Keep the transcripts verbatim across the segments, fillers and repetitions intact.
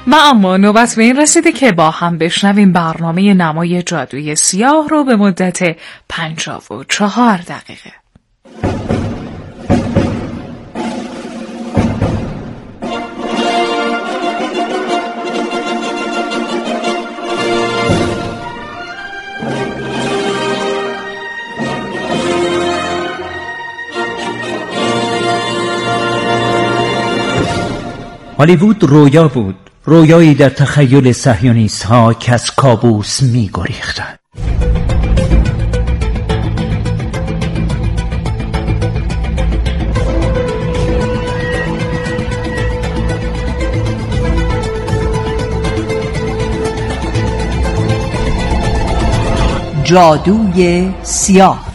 و اما نوبت به این رسیده که با هم بشنویم برنامه نمای جادوی سیاه رو به مدت پنجاه و چهار دقیقه. هالیوود رویا بود، رویایی در تخیل صهیونیست ها که از کابوس می گریختند. جادوی سیاه.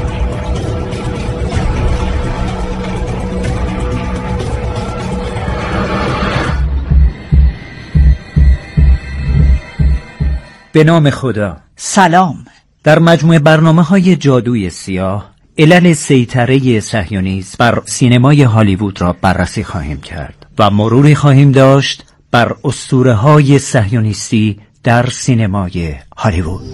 به نام خدا. سلام. در مجموعه برنامه‌های جادوی سیاه علل سیطره صهیونیسم بر سینمای هالیوود را بررسی خواهیم کرد و مروری خواهیم داشت بر اسطوره‌های صهیونیستی در سینمای هالیوود.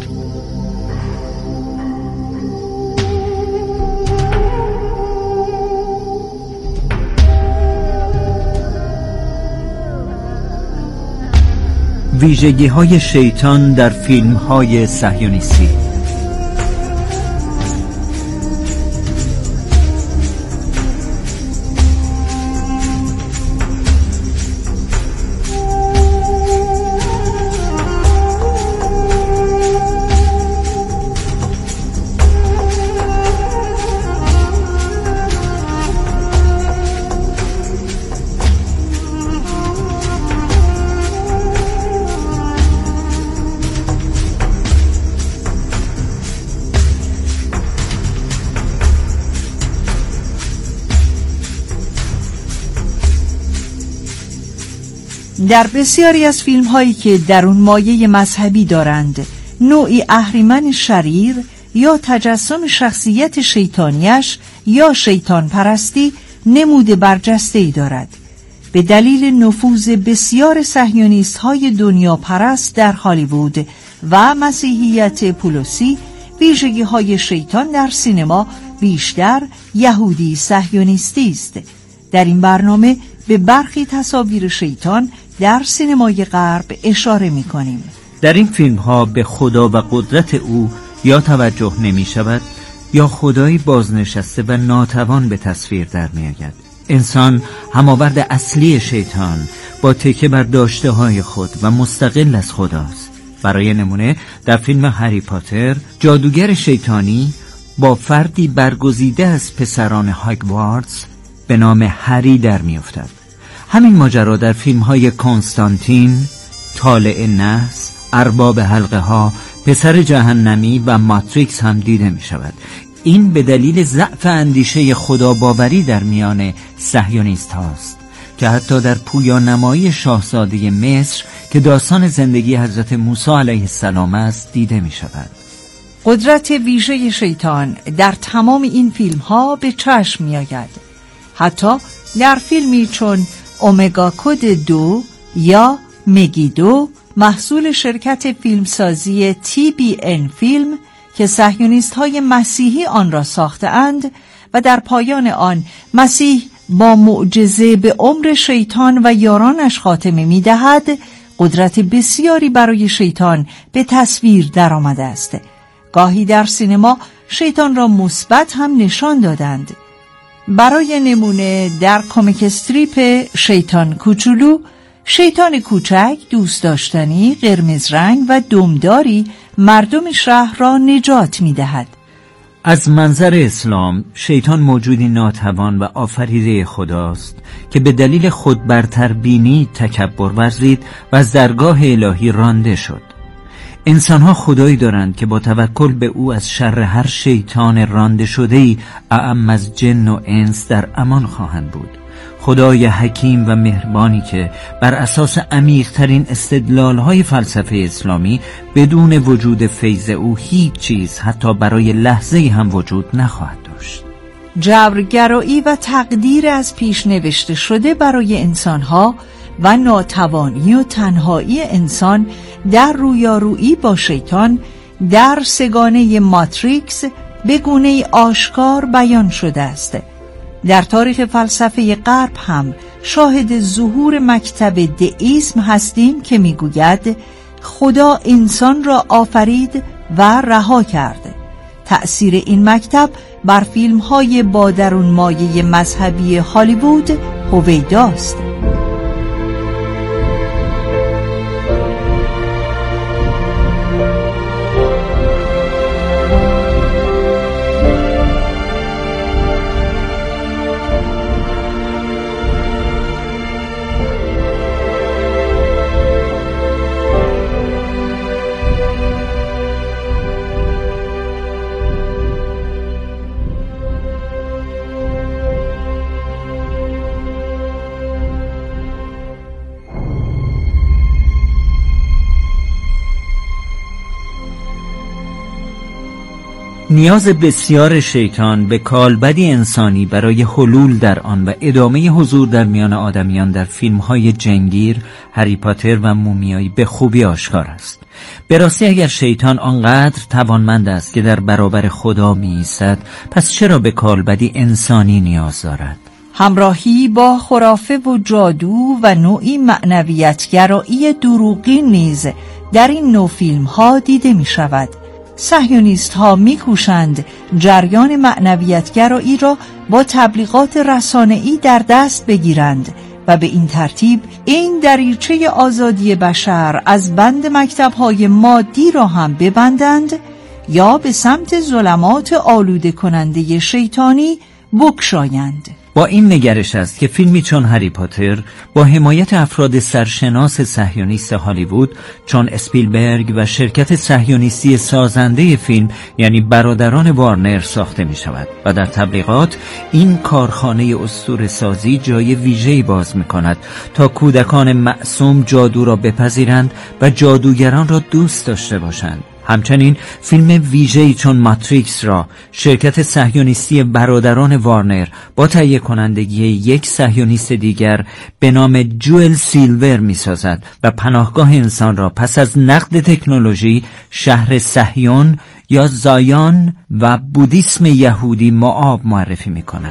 ویژگی‌های شیطان در فیلم‌های صهیونیستی. در بسیاری از فیلم هایی که درون مایه مذهبی دارند، نوعی اهریمن شریر یا تجسم شخصیت شیطانیش یا شیطان پرستی نمود برجسته‌ای دارد. به دلیل نفوذ بسیار صهیونیست های دنیا پرست در هالیوود و مسیحیت پولسی، ویژگی های شیطان در سینما بیشتر یهودی صهیونیستی است. در این برنامه به برخی تصاویر شیطان در سینمای غرب اشاره می کنیم. در این فیلم ها به خدا و قدرت او یا توجه نمی شود یا خدایی بازنشسته و ناتوان به تصویر در می آید. انسان هماورد اصلی شیطان با تکیه بر داشته های خود و مستقل از خداست. برای نمونه در فیلم هری پاتر جادوگر شیطانی با فردی برگزیده از پسران هاگوارتس به نام هری در می افتد. همین ماجرا در فیلم های کنستانتین، طالع نحس، ارباب حلقه ها، پسر جهنمی و ماتریکس هم دیده می شود. این به دلیل ضعف اندیشه خداباوری در میان صهیونیست هاست که حتی در پویانمایی شاهزاده مصر که داستان زندگی حضرت موسی علیه السلام است دیده می شود. قدرت ویژه شیطان در تمام این فیلم ها به چشم می آید. حتی در فیلمی چون اومگا کد دو یا مگیدو، محصول شرکت فیلمسازی تی بی ان فیلم که صهیونیست های مسیحی آن را ساخته اند و در پایان آن مسیح با معجزه به عمر شیطان و یارانش خاتمه می دهد، قدرت بسیاری برای شیطان به تصویر در آمده است. گاهی در سینما شیطان را مثبت هم نشان دادند. برای نمونه در کمیک استریپ شیطان کوچولو، شیطان کوچک دوست داشتنی، قرمز رنگ و دمداری مردم شهر را نجات می دهد. از منظر اسلام شیطان موجودی ناتوان و آفریده خداست که به دلیل خود برتر بینی تکبر ورزید و از درگاه الهی رانده شد. انسان‌ها خدایی دارند که با توکل به او از شر هر شیطان رانده شده‌ای اعم از جن و انس در امان خواهند بود. خدای حکیم و مهربانی که بر اساس عمیق‌ترین استدلال‌های فلسفه اسلامی بدون وجود فیض او هیچ چیز حتی برای لحظه‌ای هم وجود نخواهد داشت. جبرگرایی و تقدیر از پیش نوشته شده برای انسان‌ها و ناتوانی و تنهایی انسان در رویارویی با شیطان در سگانه ماتریکس به گونه آشکار بیان شده است. در تاریخ فلسفه غرب هم شاهد ظهور مکتب دئیسم هستیم که میگوید خدا انسان را آفرید و رها کرد. تأثیر این مکتب بر فیلم‌های با درون مایه مذهبی هالیوود هویداست. نیاز بسیار شیطان به کالبدی انسانی برای حلول در آن و ادامه حضور در میان آدمیان در فیلم‌های جنگیر، هری پاتر و مومیایی به خوبی آشکار است. به راستی اگر شیطان آنقدر توانمند است که در برابر خدا می‌ایستد، پس چرا به کالبدی انسانی نیاز دارد؟ همراهی با خرافه و جادو و نوعی معنویت‌گرایی دروغین نیز در این نوع فیلم‌ها دیده می‌شود. صهیونیست ها می کوشند جریان معنویتگرایی را با تبلیغات رسانه‌ای در دست بگیرند و به این ترتیب این دریچه آزادی بشر از بند مکتب‌های مادی را هم ببندند یا به سمت ظلمات آلوده کننده شیطانی بگشایند. با این نگرش است که فیلمی چون هری پاتر با حمایت افراد سرشناس صهیونیست هالیوود چون اسپیلبرگ و شرکت صهیونیستی سازنده فیلم یعنی برادران وارنر ساخته می شود و در تبلیغات این کارخانه اسطوره‌سازی جای ویژه‌ای باز می کند تا کودکان معصوم جادو را بپذیرند و جادوگران را دوست داشته باشند. همچنین فیلم ویژه‌ای چون ماتریکس را شرکت صهیونیستی برادران وارنر با تهیه کنندگی یک صهیونیست دیگر به نام جوئل سیلور می‌سازد و پناهگاه انسان را پس از نقد تکنولوژی شهر صهیون یا زایان و بودیسم یهودی مآب معرفی می‌کند.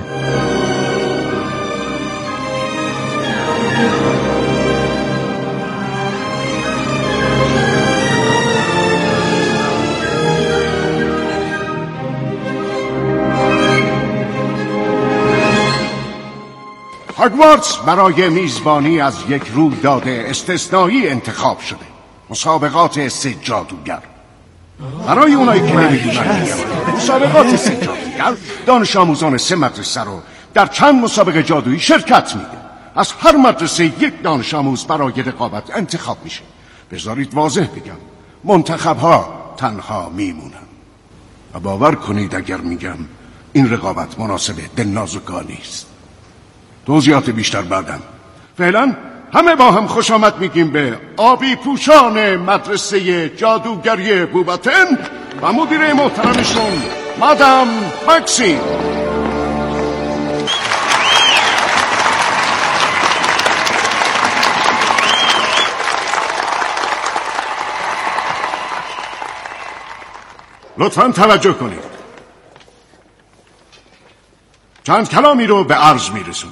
هاگوارتس برای میزبانی از یک رویداد استثنایی انتخاب شده، مسابقات سه جادوگر. برای اونایی که نمی‌دونن مسابقات سه جادوگر دانش آموزان سه مدرسه رو در چند مسابقه جادویی شرکت میده. از هر مدرسه یک دانش آموز برای رقابت انتخاب میشه. بذارید واضح بگم منتخب‌ها تنها میمونن و باور کنید اگر میگم این رقابت مناسب دل نازکانی است. توضیحات بیشتر بعدم. فعلا همه با هم خوش آمد میگیم به آبی پوشان مدرسه جادوگری بوباتن و مدیر محترمشون مادام مکسیم. لطفاً توجه کنید. چند کلامی رو به عرض میرسونم.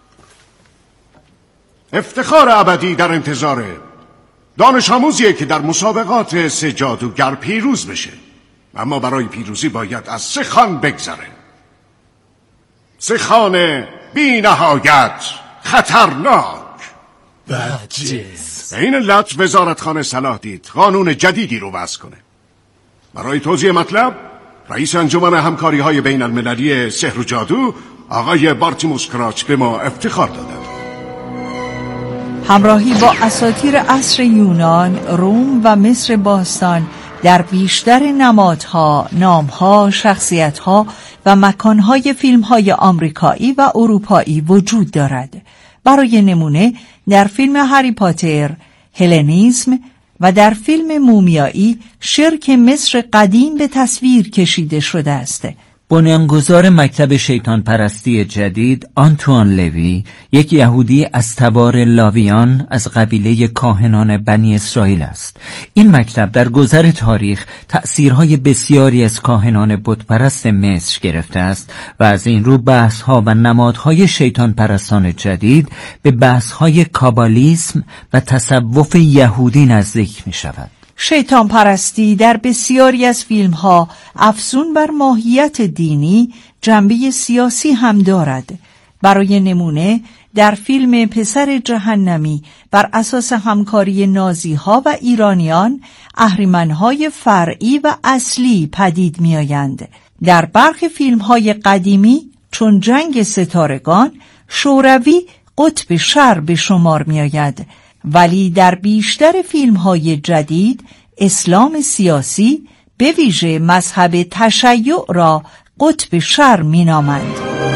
افتخار ابدی در انتظار دانش آموزیه که در مسابقات سه جادوگر پیروز بشه، اما برای پیروزی باید از سه خوان بگذره. سه خوان بی نهایت خطرناک. بدجنس. به این علت وزارتخانه صلاح دید قانون جدیدی رو وضع کنه. برای توضیح مطلب رئیس انجمن همکاری های بین المللی سحر و جادو آقای بارتیموس کراچ به ما افتخار دادند. همراهی با اساطیر عصر یونان، روم و مصر باستان در بیشتر نمادها، نامها، شخصیتها و مکانهای فیلمهای آمریکایی و اروپایی وجود دارد. برای نمونه در فیلم هری پاتر هلنیسم و در فیلم مومیایی شرک مصر قدیم به تصویر کشیده شده است. بنیانگذار مکتب شیطان پرستی جدید آنتوان لوی، یک یهودی از تبار لاویان از قبیله کاهنان بنی اسرائیل است. این مکتب در گذر تاریخ تأثیرهای بسیاری از کاهنان بتپرست مصر گرفته است و از این رو بحث‌ها و نمادهای شیطان پرستان جدید به بحث‌های کابالیسم و تصوف یهودی نزدیک می شود. شیطان پرستی در بسیاری از فیلم ها افزون بر ماهیت دینی جنبه سیاسی هم دارد. برای نمونه در فیلم پسر جهنمی بر اساس همکاری نازی ها و ایرانیان اهریمن های فرعی و اصلی پدید می آیند. در برخی فیلم های قدیمی چون جنگ ستارگان شوروی قطب شر به شمار می آید، ولی در بیشتر فیلم‌های جدید اسلام سیاسی به ویژه مذهب تشیع را قطب شر می‌نامند.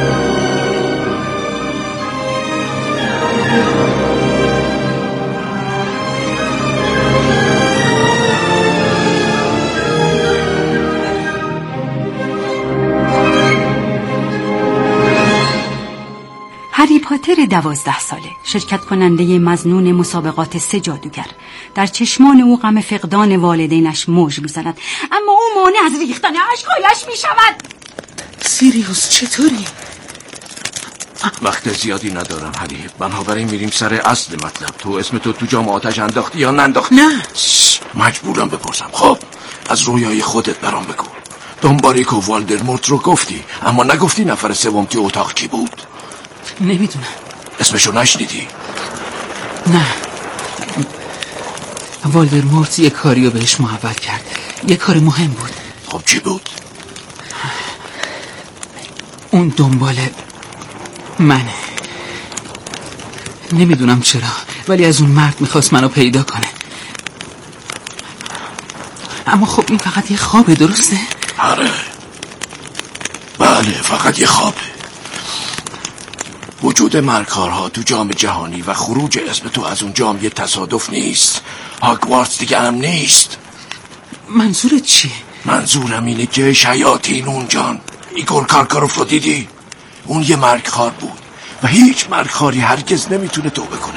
هری پاتر دوازده ساله، شرکت کننده مظنون مسابقات سه جادوگر، در چشمان او غم فقدان والدینش موج می‌زند، اما او مانع از ریختن اشک‌هایش می‌شود. سیریوس چطوری؟ وقت زیادی ندارم هری، بنابراین میریم سر اصل مطلب. تو اسم تو تو جام آتش انداختی یا ننداختی؟ نه. مجبورم بپرسم. خب از رویای خودت برام بگو. دنباریک و والدرمورت رو گفتی، اما نگفتی نفر سوم تو اتاق کی بود؟ نمیدونم. اسمشو نشنیدی؟ نه. والدرمورت یک کاریو بهش محول کرد، یک کار مهم بود. خب چی بود؟ اون دنبال منه. نمیدونم چرا، ولی از اون مرد میخواست منو پیدا کنه. اما خب این فقط یه خوابه، درسته؟ آره بله، فقط یه خوابه. وجود مرگخوارها تو جام جهانی و خروج اسم تو از اون جام یه تصادف نیست. هاگوارتس دیگه هم نیست. منظورت چیه؟ منظورم اینه که شیاطین اونجان. ایگور کارکاروف رو دیدی؟ اون یه مرگخوار بود و هیچ مرگخواری هرگز نمیتونه توبه کنه.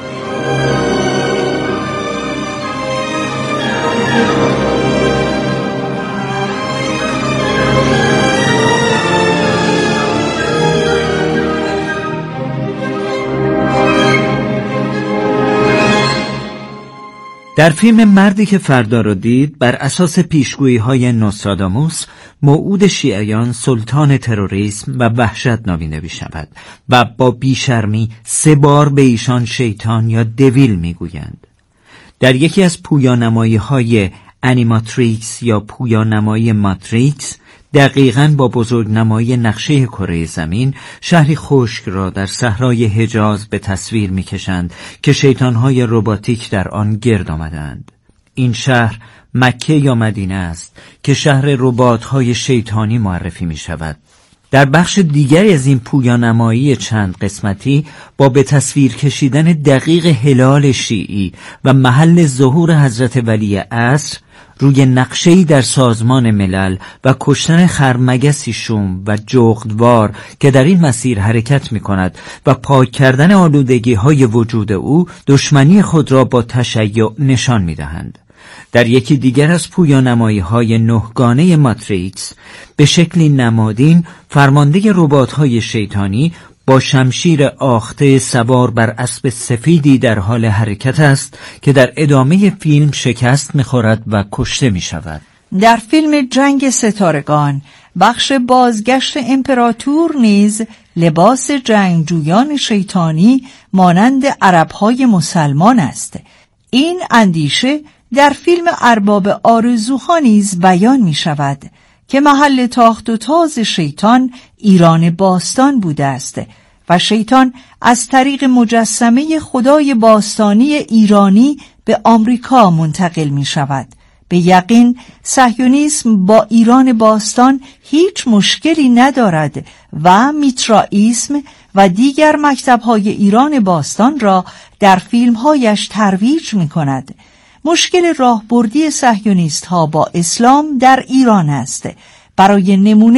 در فیلم مردی که فردا رو دید، بر اساس پیشگویی‌های نوستراداموس، موعود شیعیان سلطان تروریسم و وحشت نامیده می‌شود و با بیشرمی سه بار به ایشان شیطان یا دویل می‌گویند. در یکی از پویانمایی‌های انیماتریکس یا پویانمایی ماتریکس، دقیقاً با بزرگنمایی نقشه کره زمین، شهری خشک را در صحرای حجاز به تصویر می‌کشند که شیطان‌های رباتیک در آن گرد آمدند. این شهر مکه یا مدینه است که شهر رباط‌های شیطانی معرفی می‌شود. در بخش دیگری از این پویانمایی چند قسمتی با به تصویر کشیدن دقیق هلال شیعی و محل ظهور حضرت ولی عصر روی نقشه‌ای در سازمان ملل و کشتن خرمگسی شوم و جغدوار که در این مسیر حرکت می‌کند و پاک کردن آلودگی‌های وجود او، دشمنی خود را با تشیع نشان می‌دهند. در یکی دیگر از پویانمایی‌های نهگانه ماتریکس به شکلی نمادین فرمانده رباط‌های شیطانی با شمشیر آخته سوار بر اسب سفیدی در حال حرکت است که در ادامه فیلم شکست می‌خورد و کشته می‌شود. در فیلم جنگ ستارگان بخش بازگشت امپراتور نیز لباس جنگجویان شیطانی مانند عرب‌های مسلمان است. این اندیشه در فیلم ارباب آرزوها نیز بیان می‌شود که محل تاخت و تاز شیطان ایران باستان بوده است و شیطان از طریق مجسمه خدای باستانی ایرانی به آمریکا منتقل می شود. به یقین صهیونیسم با ایران باستان هیچ مشکلی ندارد و میترائیسم و دیگر مکتب‌های ایران باستان را در فیلم‌هایش ترویج می کند. مشکل راهبردی صهیونیست‌ها با اسلام در ایران است. برای نمونه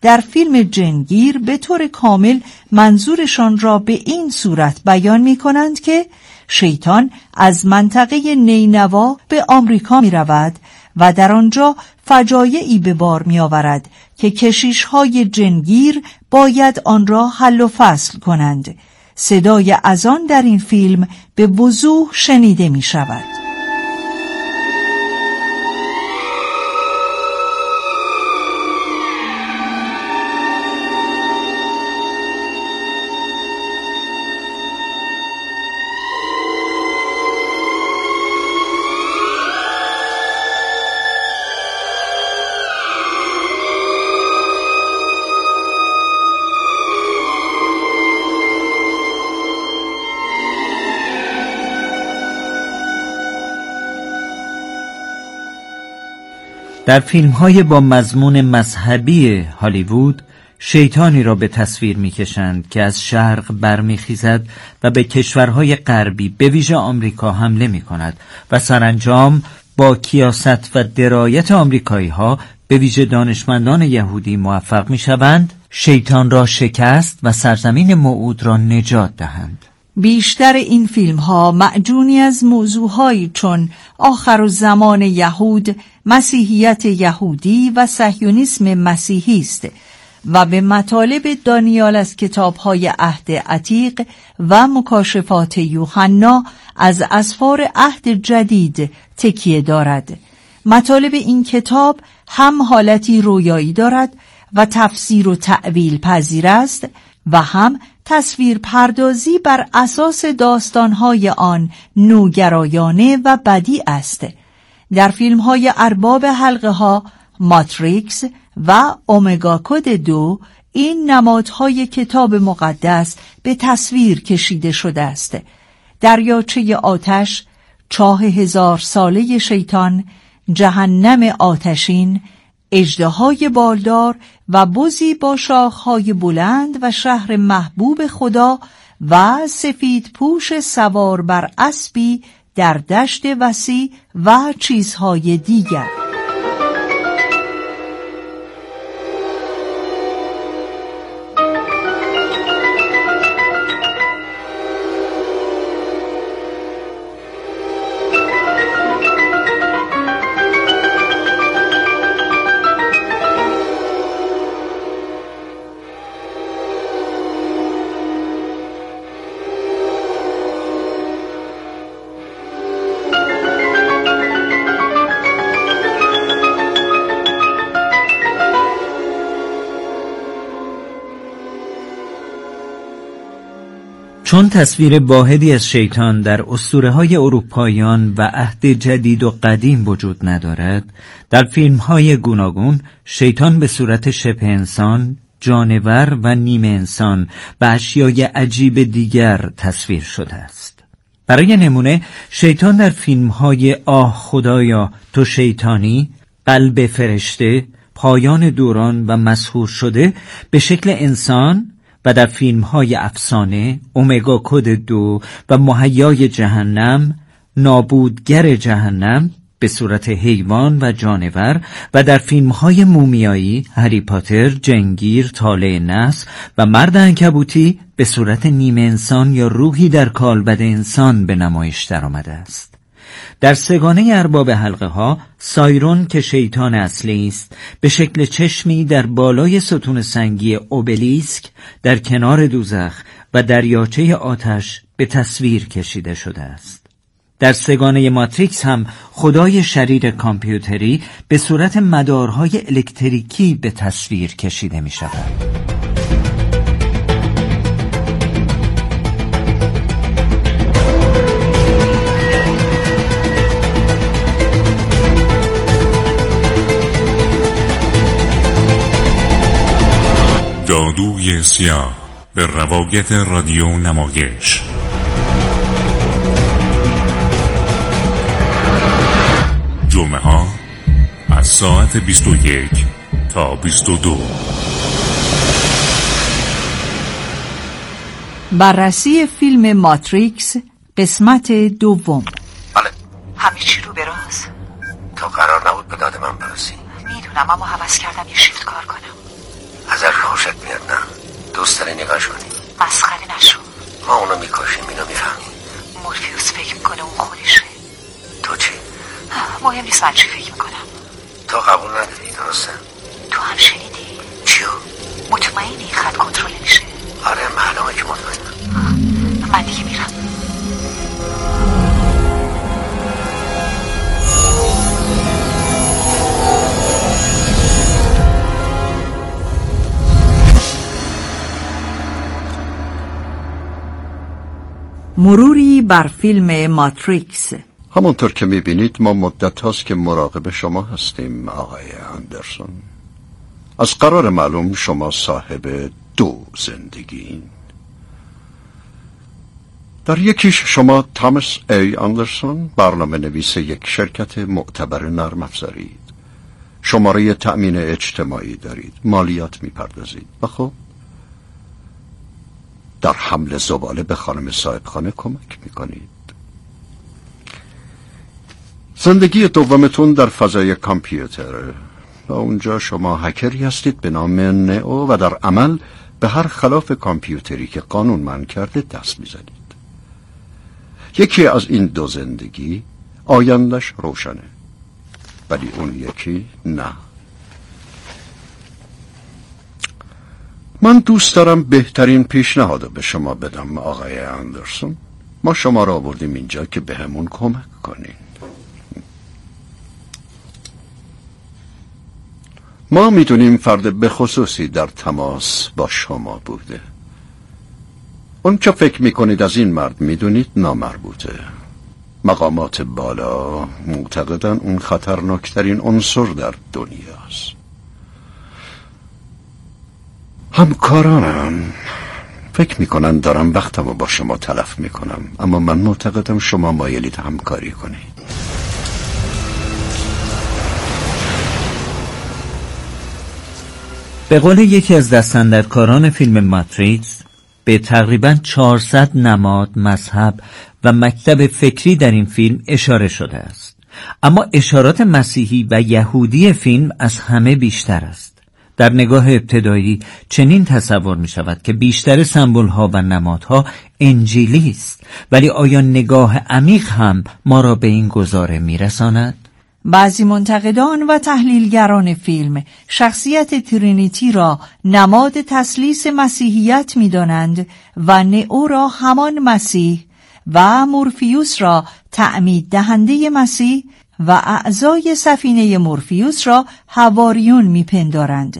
در فیلم جنگیر به طور کامل منظورشان را به این صورت بیان می کنند که شیطان از منطقه نینوا به آمریکا می رود و در آنجا فجایعی به بار می آورد که کشیش‌های جنگیر باید آن را حل و فصل کنند. صدای اذان در این فیلم به وضوح شنیده می شود. در فیلم‌های با مضمون مذهبی هالیوود شیطانی را به تصویر می‌کشند که از شرق برمیخیزد و به کشورهای غربی به ویژه آمریکا حمله می‌کند و سرانجام با کیاست و درایت آمریکایی‌ها به ویژه دانشمندان یهودی موفق می‌شوند شیطان را شکست و سرزمین موعود را نجات دهند. بیشتر این فیلم ها معجونی از موضوعهایی چون آخرالزمان یهود، مسیحیت یهودی و صهیونیسم مسیحی است و به مطالب دانیال از کتاب‌های عهد عتیق و مکاشفات یوحنا از اسفار عهد جدید تکیه دارد. مطالب این کتاب هم حالتی رویایی دارد و تفسیر و تأویل پذیر است و هم تصویر پردازی بر اساس داستانهای آن نوگرایانه و بدیع است. در فیلم‌های ارباب حلقه ها ماتریکس و اومگا کد دو این نمادهای کتاب مقدس به تصویر کشیده شده است. دریاچه آتش، چاه هزار ساله شیطان، جهنم آتشین، اژدهای بالدار و بزی با شاخهای بلند و شهر محبوب خدا و سفید پوش سوار بر اسبی در دشت وسیع و چیزهای دیگر. چون تصویر واحدی از شیطان در اسطوره‌های اروپاییان و عهد جدید و قدیم وجود ندارد، در فیلم‌های گوناگون شیطان به صورت شبه انسان، جانور و نیمه انسان و اشیای عجیب دیگر تصویر شده است. برای نمونه شیطان در فیلم‌های آه خدایا تو شیطانی، قلب فرشته، پایان دوران و مسحور شده به شکل انسان و در فیلم‌های افسانه اومگا کد دو و مهیای جهنم، نابودگر جهنم به صورت حیوان و جانور و در فیلم‌های مومیایی هری پاتر، جنگیر، طالع نحس و مرد عنکبوتی به صورت نیمه انسان یا روحی در کالبد انسان به نمایش درآمده است. در سگانه ارباب حلقه ها سایرون که شیطان اصلی است به شکل چشمی در بالای ستون سنگی اوبلیسک در کنار دوزخ و دریاچه آتش به تصویر کشیده شده است. در سگانه ماتریکس هم خدای شریر کامپیوتری به صورت مدارهای الکتریکی به تصویر کشیده می شود. جادوی سیاه به روایت رادیو نمایش. جمعه ها از ساعت بیست و یک تا بیست و دو. بررسی فیلم ماتریکس قسمت دوم. بله. همه چی رو براز. تا قرار نبود به داد من برسی. میدونم اما هوس کردم یه شیفت کار کنم. ازش خوشت میاد نه؟ دوست داری نگاش کنی؟ مسخره نشو. ما اونو میکشیم، اینو میفهمی؟ مورفیوس فکر میکنه اون خودشه. تو چی؟ مهم نیست من چی فکر میکنم. تو قبول نداری درسته؟ تو هم شنیدی؟ چیو؟ مطمئنی خط کنترل میشه؟ آره معلومه که مطمئنم. من دیگه میرم. مروری بر فیلم ماتریکس. همونطور که میبینید ما مدت هاست که مراقب شما هستیم آقای اندرسون. از قرار معلوم شما صاحب دو زندگی. در یکیش شما تامس ای اندرسون، برنامه نویس یک شرکت معتبر نرم افزارید. شماره تأمین اجتماعی دارید، مالیات میپردازید و خب در حمل زباله به خانم صاحبخانه کمک میکنید. زندگی دومتون در فضای کامپیوتر و اونجا شما هکری هستید به نام نئو و در عمل به هر خلاف کامپیوتری که قانون منع کرده دست میزنید. یکی از این دو زندگی آیندش روشنه، ولی اون یکی نه. من دوست دارم بهترین پیشنهادو به شما بدم آقای اندرسون. ما شما را آوردیم اینجا که به همون کمک کنین. ما میدونیم فرد به خصوصی در تماس با شما بوده. اون چه فکر میکنید از این مرد میدونید نامربوطه. مقامات بالا معتقدن اون خطرناکترین عنصر در دنیاست. همکارانم فکر میکنن دارم وقتمو با شما تلف میکنم، اما من معتقدم شما مایلید همکاری کنید. به قول یکی از دستاندرکاران فیلم ماتریکس، به تقریباً چهارصد نماد، مذهب و مکتب فکری در این فیلم اشاره شده است. اما اشارات مسیحی و یهودی فیلم از همه بیشتر است. در نگاه ابتدایی چنین تصور می شود که بیشتر سمبل ها و نمادها انجیلی است، ولی آیا نگاه عمیق هم ما را به این گزاره می رساند؟ بعضی منتقدان و تحلیلگران فیلم شخصیت ترینیتی را نماد تثلیث مسیحیت می دانند و نئو را همان مسیح و مورفیوس را تعمید دهنده مسیح و اعضای سفینه مورفیوس را حواریون می پندارند.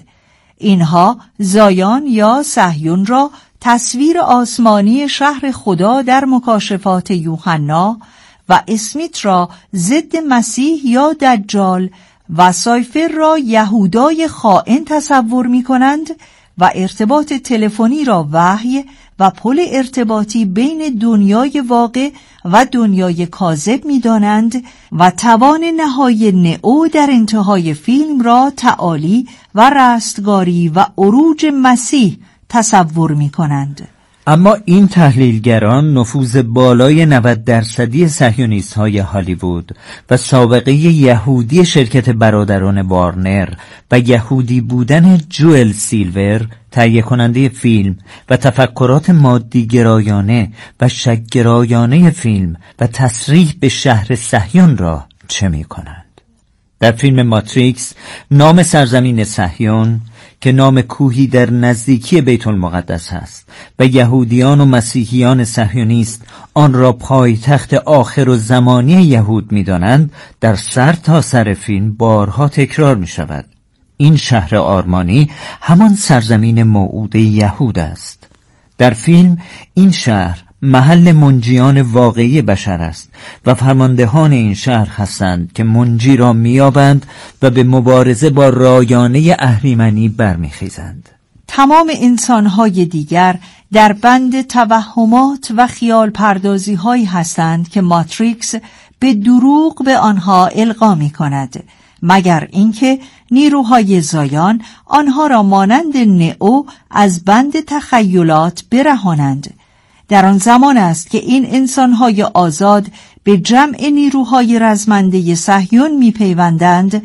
اینها زایان یا صهیون را تصویر آسمانی شهر خدا در مکاشفات یوحنا و اسمیت را ضد مسیح یا دجال و سایفر را یهودای خائن تصور می کنند و ارتباط تلفنی را وحی و پل ارتباطی بین دنیای واقع و دنیای کاذب می دانند و توان نهایی نئو در انتهای فیلم را تعالی و رستگاری و عروج مسیح تصور می کنند. اما این تحلیلگران نفوذ بالای نود درصدی صهیونیست های هالیوود و سابقه یهودی شرکت برادران وارنر و یهودی بودن جوئل سیلور تهیه کننده فیلم و تفکرات مادی گرایانه و شک گرایانه فیلم و تصریح به شهر صهیون را چه می کنند؟ در فیلم ماتریکس نام سرزمین صهیون که نام کوهی در نزدیکی بیت المقدس است و یهودیان و مسیحیان صهیونیست آن را پایتخت آخر و زمانی یهود می دانند، در سر تا سر فیلم بارها تکرار می شود. این شهر آرمانی همان سرزمین موعود یهود است. در فیلم این شهر محل منجیان واقعی بشر است و فرماندهان این شهر هستند که منجی را میابند و به مبارزه با رایانه اهریمنی برمیخیزند. تمام انسانهای دیگر در بند توهمات و خیال پردازی هایی هستند که ماتریکس به دروغ به آنها القا می کند، مگر اینکه نیروهای زایان آنها را مانند نئو از بند تخیلات برهانند. در آن زمان است که این انسانهای آزاد به جمع نیروهای رزمنده صهیون می پیوندند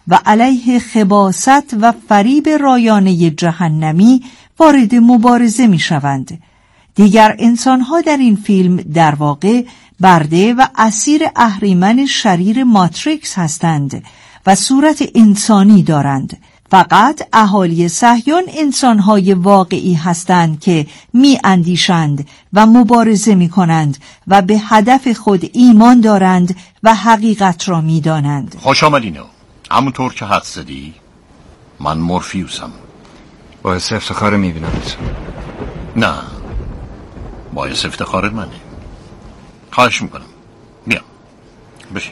و علیه خباثت و فریب رایانه جهنمی وارد مبارزه می شوند. دیگر انسانها در این فیلم در واقع برده و اسیر اهریمن شریر ماتریکس هستند و صورت انسانی دارند. فقط اهالی صهیون انسانهای واقعی هستند که می اندیشند و مبارزه می کنند و به هدف خود ایمان دارند و حقیقت را می دانند. خوش آمدینو. همونطور که حد زدی من مورفیوسم. باعث افتخار می بینمت. نه، باعث افتخار منه. خواهش میکنم بیام بشین.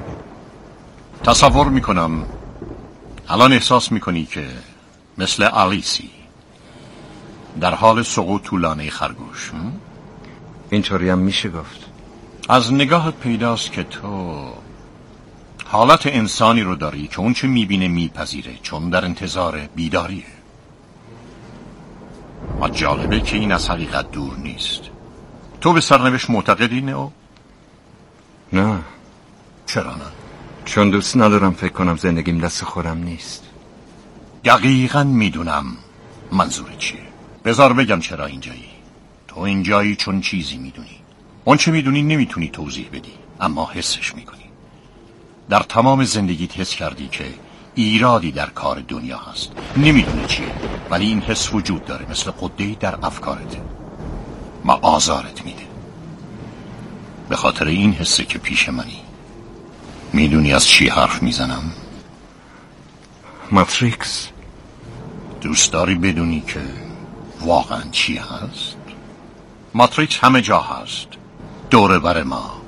تصور میکنم الان احساس میکنی که مثل آلیسی در حال سقوط تو لانه خرگوش. اینطوری هم میشه گفت. از نگاهت پیداست که تو حالت انسانی رو داری که اون چه میبینه میپذیره، چون در انتظار بیداریه. و جالبه که این از حقیقت دور نیست. تو به سرنوشت معتقدی نه؟ نه. چرا نه؟ چون دوست ندارم فکر کنم زندگیم دست خودم نیست. دقیقاً میدونم منظور چیه. بذار بگم چرا اینجایی. تو اینجایی چون چیزی میدونی. اون چه میدونی نمیتونی توضیح بدی، اما حسش میکنی. در تمام زندگیت حس کردی که ایرادی در کار دنیا هست. نمیدونی چیه، ولی این حس وجود داره، مثل قده‌ای در افکارته و آزارت میده. به خاطر این حسه که پیش منی. میدونی از چی حرف میزنم؟ ماتریکس. دوست داری بدونی که واقعا چی هست؟ ماتریکس همه جا هست، دور بر ما.